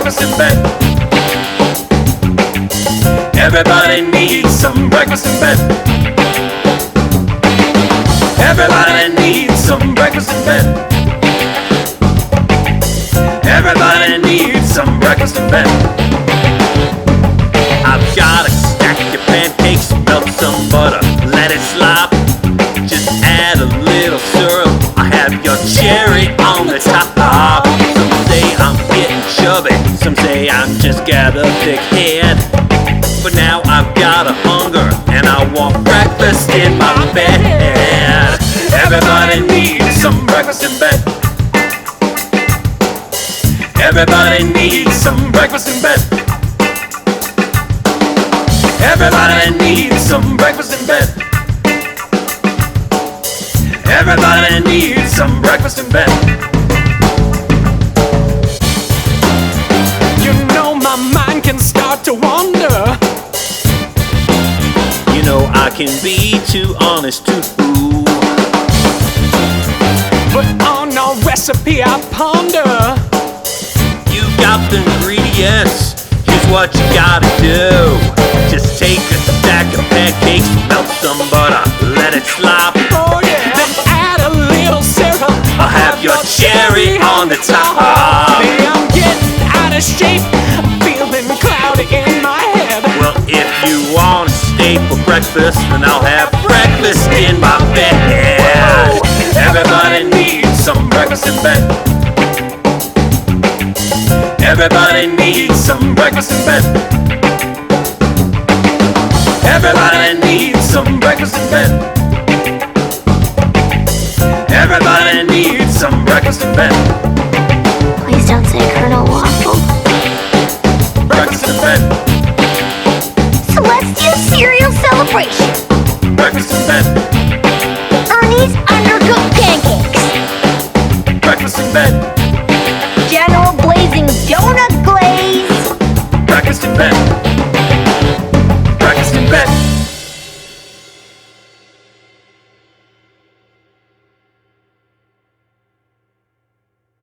breakfast in bed. Everybody needs some breakfast in bed. Everybody needs some breakfast in bed. Everybody needs some breakfast in bed. I've got a stack of pancakes, melt some butter, let it slop. Just add a little syrup, I have your cherry on the top. Some say I'm getting chubby, some say I'm just got a thick head. But now I've got a hunger, and I want breakfast in my bed. Everybody needs some breakfast in bed. Everybody needs some breakfast in bed. Everybody needs some breakfast in bed. Everybody needs some breakfast in bed. You know my mind can start to wander. You know I can be too honest too. But on our recipe I ponder. You got the ingredients, here's what you gotta do. Just take a stack of pancakes, melt some butter, let it slop. Oh yeah. Then add a little syrup, I'll have your cherry on the top. Hey, I'm getting out of shape, I'm feeling cloudy in my head. Well, if you want to stay for breakfast, then I'll have breakfast in my bed. Whoa. Everybody needs some breakfast in bed. Everybody needs some breakfast in bed. Everybody needs some breakfast in bed. Everybody needs some breakfast in bed. Please don't say Colonel Waffle. Breakfast in bed. Celestial cereal celebration. Breakfast in bed. Ernie's undercooked pancakes. Breakfast in bed. General Blazing Donut